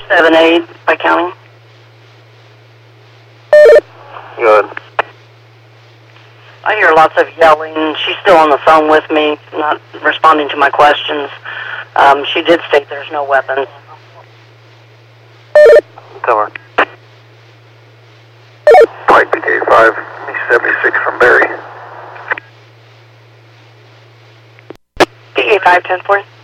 7-8 by counting. Good. I hear lots of yelling. She's still on the phone with me, not responding to my questions. She did state there's no weapons. Cover. Pike PK5, 76 from Barry. PK5, 10-4.